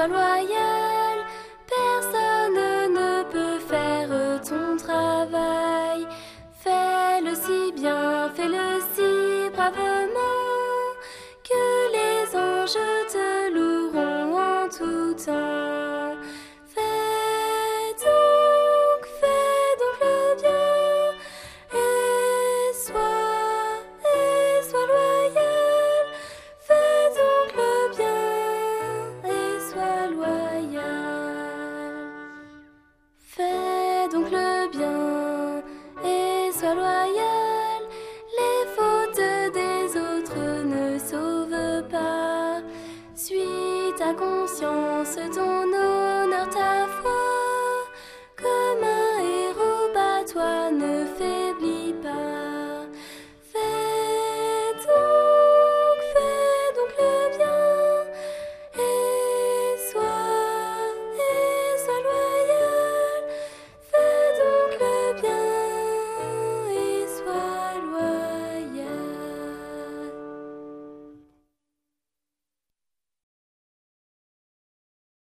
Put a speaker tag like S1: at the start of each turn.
S1: sois loyal. Personne ne peut faire ton travail. Fais-le si bien, fais-le si bravement, que les anges te loueront en tout temps. Fais donc le bien, et sois loyal. Fais donc le bien, et sois loyal. Fais donc le bien, et sois loyal. Les fautes des autres ne sauvent pas. Suis ta conscience, ton honneur, ta